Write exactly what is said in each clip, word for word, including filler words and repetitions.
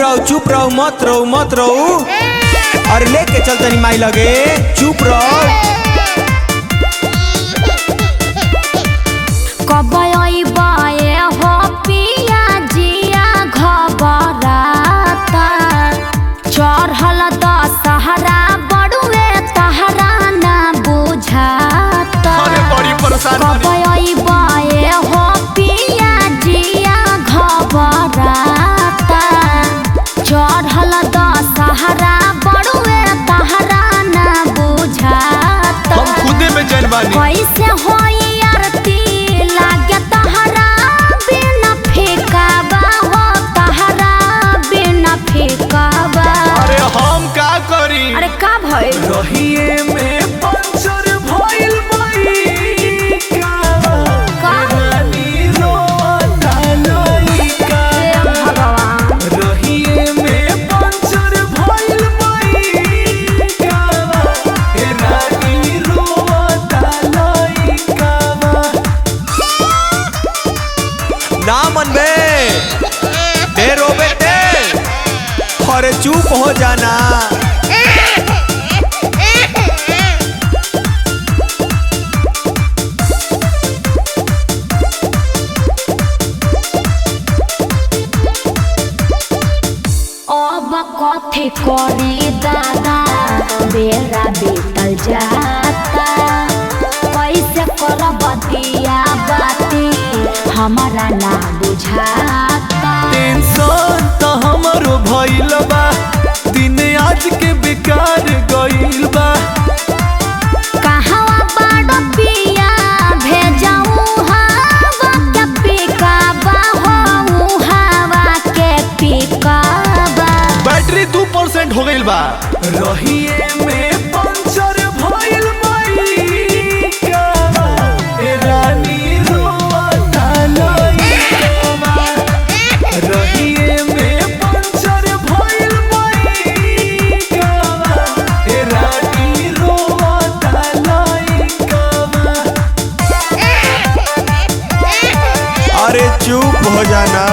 रहो चुप रहो मत रहो मत रहो। अरे लेके चल तनी माई लगे, चुप रहो। कब आइबाए हो पिया जिया घबराता, चढ़ल दशहरा बड़ुए तहरा ना बुझाता। कब आइबाए हो पिया जिया घबराता, चढ़ल दशहरा बड़ुए तहरा ना बुझाता। हम खुदे में जन बानी। कैसे होई आरती लागे तहरा बिना फेकाबा हो, तहरा बिना फेकाबा। अरे हम का करी? अरे का भइल? रहिए में पंचर भइल बई का रानी रोता लइका। भगवान रहिए में पंचर भइल बई का रानी रोता लइका। ना मन में ढेरो बेटे, अरे चुप हो जाना। अब कथी करी दादा, बेरा बीतल जाता। कैसे करब दिया बाती हमारा ना बुझाता। टेंशन त हमरो भइल बा, दिन आज के बेकार गइल बा। कहवा बाड़ पिया भेजाऊ हवा के पिकाबा हो, हवा के पिकाबा। बैटरी दो परसेंट हो गइल बा। रहिए में पंचर भइल बई का ए रानी रोता लइका। रहिए में पंचर भइल बई का ए रानी रोता लइका। अरे चुप हो जाना।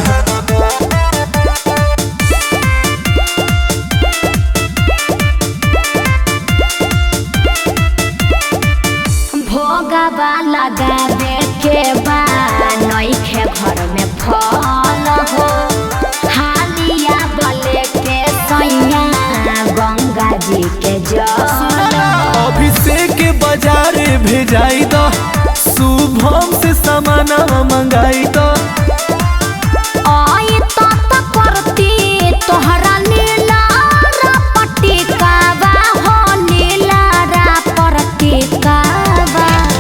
भोगवा लगावे के बा नइखे घर में फल हो, हालिया बले के सैया गंगा जी के जल। अभिषेक के बाजार भेजाई दो, शुभम से सामान मंगाई दो। आई तो त करती तोहरा नीला पट्टी काबा हो, नीला पट्टी काबा।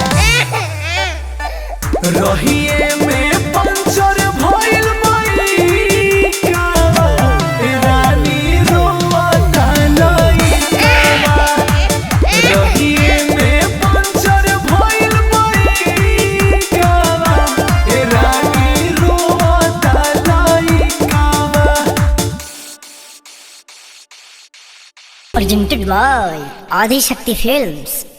रहिए में पंचर भइल बई का ए रानी रोता लइका। रहिए में पंचर भइल बई का ए रानी रोता लइका। Presented by Adi Shakti Films.